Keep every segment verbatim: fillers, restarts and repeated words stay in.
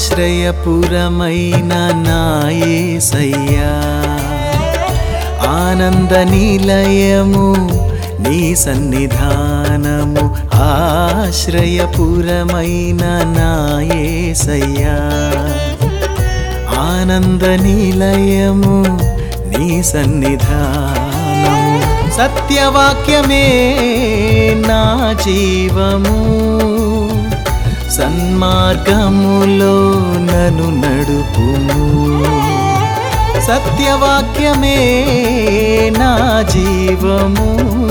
ఆశ్రయపురమైన నా యేసయ్యా, ఆనంద నిలయము నీ సన్నిధానము. ఆశ్రయపురమైన నా యేసయ్యా, ఆనంద నిలయము నీ సన్నిధానము. సత్యవాక్యమే నా జీవము, సన్మార్గములో నన్ను నడుపుము. సత్యవాక్యమే నా జీవము,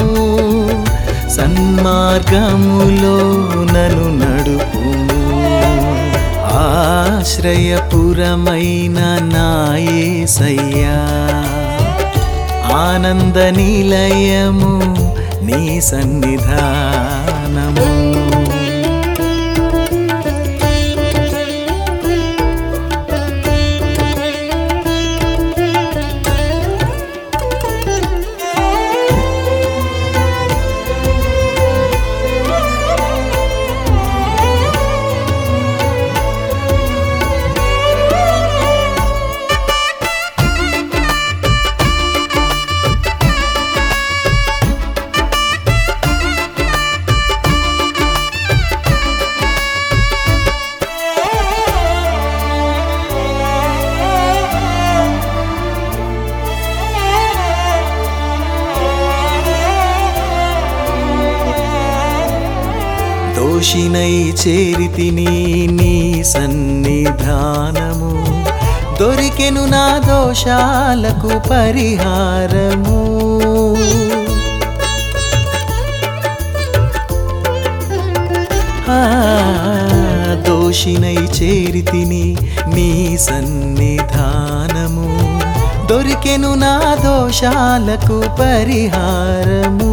సన్మార్గములో నన్ను నడుపుము. ఆశ్రయపురమైన నా యేసయ్యా, ఆనంద నిలయము నీ సన్నిధానము. దోషినై చేరితిని నీ సన్నిధానము, దొరికెను నా దోషాలకు పరిహారము. ఆ దోషినై చేరితిని నీ సన్నిధానము, దొరికెను నా దోషాలకు పరిహారము.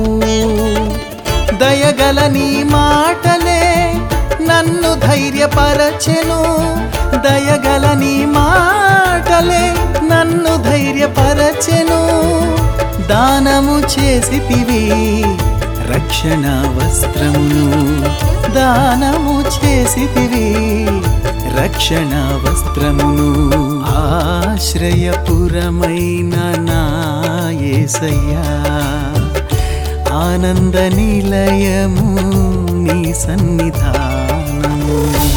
దయగల నీ మాటలే నన్ను ధైర్యపరచెను, దయగల నీ మాటలే నన్ను ధైర్యపరచెను. దానము చేసితివి రక్షణ వస్త్రమును, దానము చేసితివి రక్షణ వస్త్రమును. ఆశ్రయపురమైన నా యేసయ్యా, ఆనంద నిలయము నీ సన్నిధానము.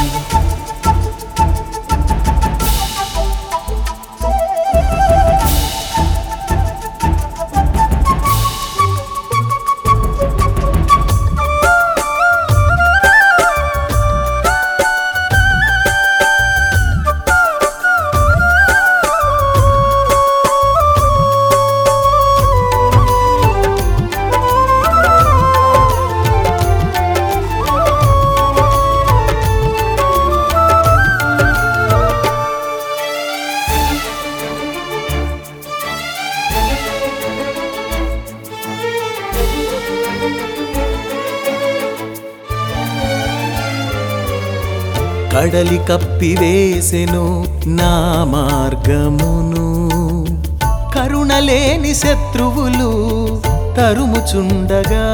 కడలి కప్పివేసెను నా మార్గమును, కరుణలేని శత్రువులు తరుముచుండగా.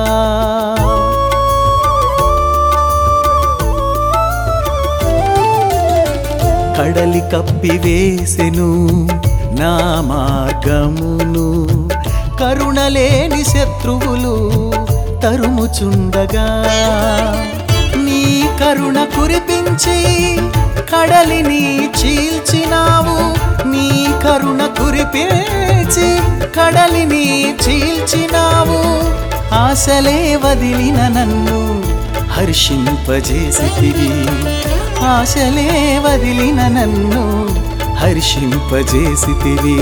కడలి కప్పివేసెను నా మార్గమును, కరుణలేని శత్రువులు తరుముచుండగా. నీ కరుణ కురిపించి కడలిని చీల్చినావు, నీ కరుణ కురిపించి కడలిని చీల్చినావు. ఆశలే వదిలిన నన్ను హర్షింపజేసితివి, ఆశలే వదిలిన నన్ను హర్షింపజేసితివి.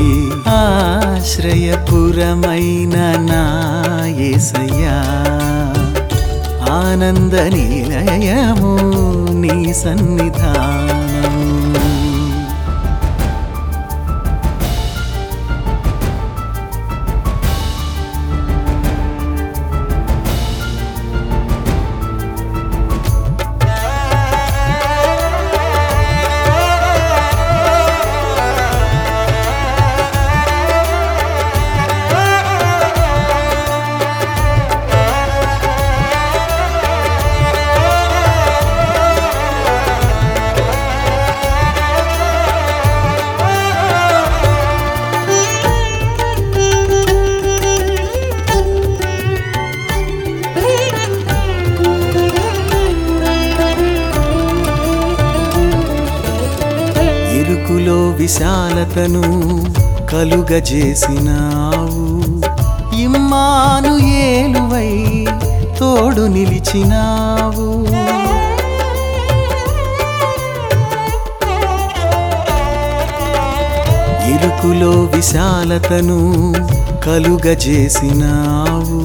ఆశ్రయపురమైన నా యేసయ్యా, ఆనంద నిలయము నీ సన్నిధానము. ఇరుకులో విశాలతను కలుగజేసినావు, ఇమ్మానుయేలువై తోడు నిలిచినావు. ఇరుకులో విశాలతను కలుగజేసినావు,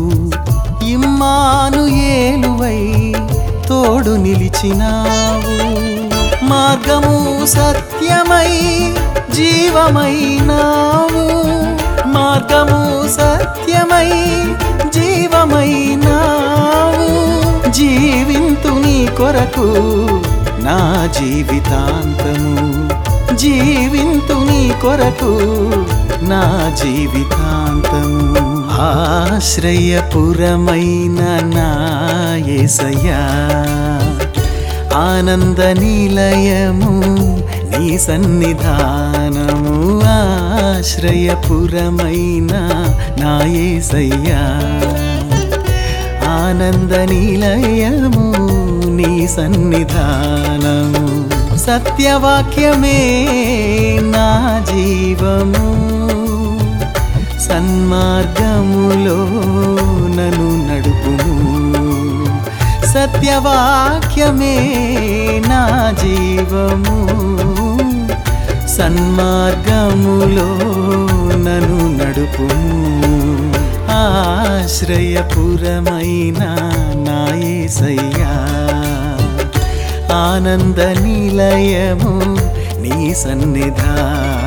ఇమ్మానుయేలువై తోడు నిలిచినావు. మార్గము సత్యమై జీవమైనావు, మార్గము సత్యమై జీవమైనావు. జీవింతు నీ కొరకు నా జీవితాంతము, జీవింతు నీ కొరకు నా జీవితాంతము. ఆశ్రయపురమైన నా యేసయ్యా, ఆనంద నిలయము నీ సన్నిధానము. ఆశ్రయపురమైన నా యేసయ్యా, ఆనంద నిలయము నీ సన్నిధానము. సత్యవాక్యమే నా జీవము, సన్మార్గములో నన్ను నడుపుము. సత్యవాక్యమే నా జీవము, సన్మార్గములో నన్ను నడుపుము. ఆశ్రయపురమైన నా యేసయ్యా, ఆనంద నిలయము నీ సన్నిధానము.